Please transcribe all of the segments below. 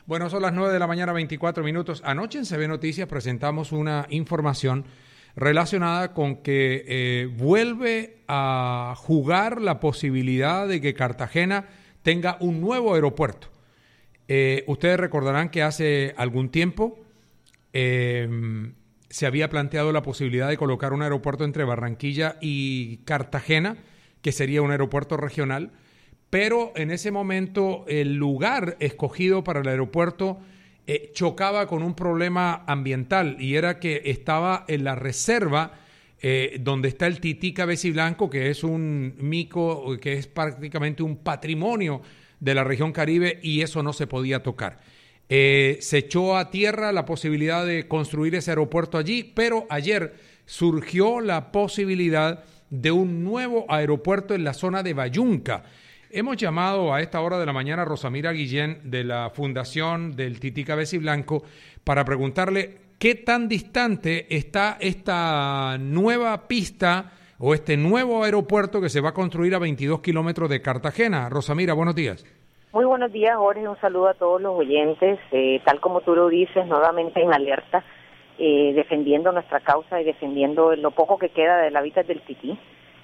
Bueno, son las 9 de la mañana, 24 minutos. Anoche en CB Noticias presentamos una información relacionada con que vuelve a jugar la posibilidad de que Cartagena tenga un nuevo aeropuerto. Ustedes recordarán que hace algún tiempo se había planteado la posibilidad de colocar un aeropuerto entre Barranquilla y Cartagena, que sería un aeropuerto regional, pero en ese momento el lugar escogido para el aeropuerto chocaba con un problema ambiental, y era que estaba en la reserva donde está el Titica Beciblanco, que es un mico, que es prácticamente un patrimonio de la región Caribe, y eso no se podía tocar. Se echó a tierra la posibilidad de construir ese aeropuerto allí, pero ayer surgió la posibilidad de un nuevo aeropuerto en la zona de Bayunca. Hemos llamado a esta hora de la mañana a Rosamira Guillén de la Fundación del Titica Beciblanco para preguntarle qué tan distante está esta nueva pista o este nuevo aeropuerto que se va a construir a 22 kilómetros de Cartagena. Rosamira, buenos días. Muy buenos días, Jorge. Un saludo a todos los oyentes. Tal como tú lo dices, nuevamente en alerta, defendiendo nuestra causa y defendiendo lo poco que queda del hábitat del tití.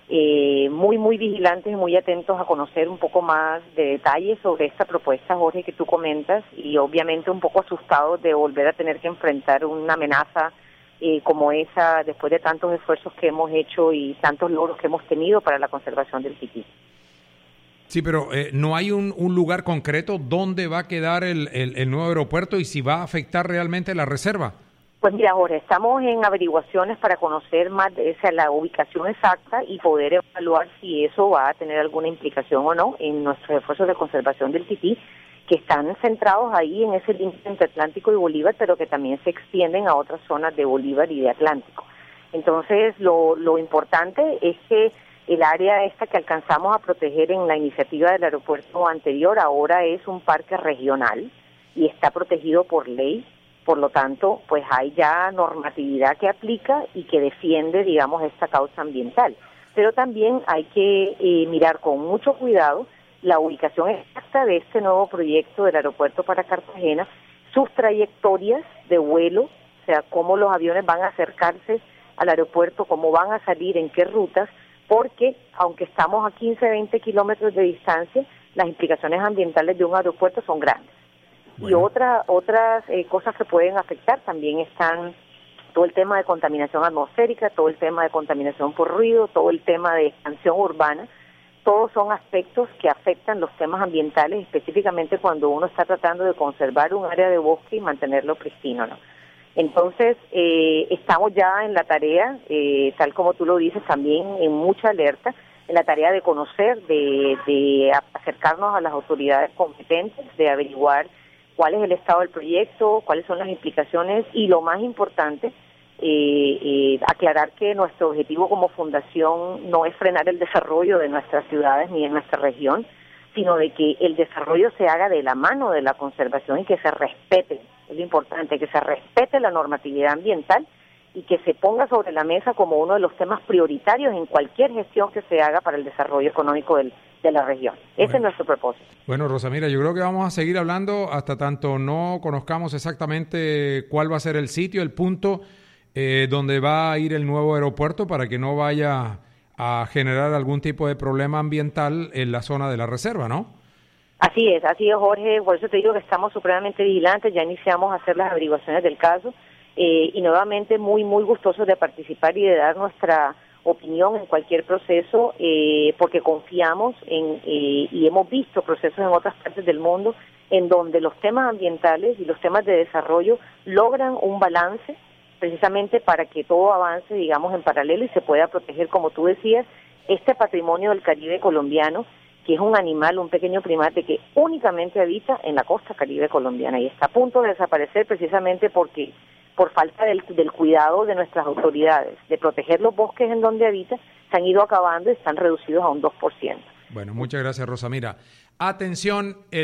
Muy vigilantes y muy atentos a conocer un poco más de detalles sobre esta propuesta, Jorge, que tú comentas, y obviamente un poco asustados de volver a tener que enfrentar una amenaza como esa después de tantos esfuerzos que hemos hecho y tantos logros que hemos tenido para la conservación del tití. Sí, pero no hay un lugar concreto donde va a quedar el nuevo aeropuerto y si va a afectar realmente la reserva. Pues mira, Jorge, estamos en averiguaciones para conocer más de la ubicación exacta y poder evaluar si eso va a tener alguna implicación o no en nuestros esfuerzos de conservación del tití, que están centrados ahí en ese límite entre Atlántico y Bolívar, pero que también se extienden a otras zonas de Bolívar y de Atlántico. Entonces, lo importante es que el área esta que alcanzamos a proteger en la iniciativa del aeropuerto anterior ahora es un parque regional y está protegido por ley. Por lo tanto, pues hay ya normatividad que aplica y que defiende, digamos, esta causa ambiental. Pero también hay que mirar con mucho cuidado la ubicación exacta de este nuevo proyecto del aeropuerto para Cartagena, sus trayectorias de vuelo, o sea, cómo los aviones van a acercarse al aeropuerto, cómo van a salir, en qué rutas, porque aunque estamos a 15, 20 kilómetros de distancia, las implicaciones ambientales de un aeropuerto son grandes. Bueno. Y otras cosas que pueden afectar también están todo el tema de contaminación atmosférica, todo el tema de contaminación por ruido, todo el tema de expansión urbana. Todos son aspectos que afectan los temas ambientales, específicamente cuando uno está tratando de conservar un área de bosque y mantenerlo pristino, ¿no? Entonces, estamos ya en la tarea, tal como tú lo dices, también en mucha alerta, en la tarea de conocer, de acercarnos a las autoridades competentes, de averiguar cuál es el estado del proyecto, cuáles son las implicaciones y, lo más importante, aclarar que nuestro objetivo como fundación no es frenar el desarrollo de nuestras ciudades ni de nuestra región, sino de que el desarrollo se haga de la mano de la conservación y que se respete, es lo importante, que se respete la normatividad ambiental y que se ponga sobre la mesa como uno de los temas prioritarios en cualquier gestión que se haga para el desarrollo económico de la región. Ese es nuestro propósito. Bueno, Rosamira, yo creo que vamos a seguir hablando hasta tanto no conozcamos exactamente cuál va a ser el sitio, el punto donde va a ir el nuevo aeropuerto, para que no vaya a generar algún tipo de problema ambiental en la zona de la reserva, ¿no? Así es, Jorge. Por eso te digo que estamos supremamente vigilantes, ya iniciamos a hacer las averiguaciones del caso y nuevamente muy gustosos de participar y de dar nuestra opinión en cualquier proceso, porque confiamos y hemos visto procesos en otras partes del mundo en donde los temas ambientales y los temas de desarrollo logran un balance precisamente para que todo avance, digamos, en paralelo y se pueda proteger, como tú decías, este patrimonio del Caribe colombiano, que es un animal, un pequeño primate que únicamente habita en la costa caribe colombiana y está a punto de desaparecer precisamente por falta del cuidado de nuestras autoridades, de proteger los bosques en donde habita, se han ido acabando y están reducidos a un 2%. Bueno, muchas gracias, Rosamira. Atención.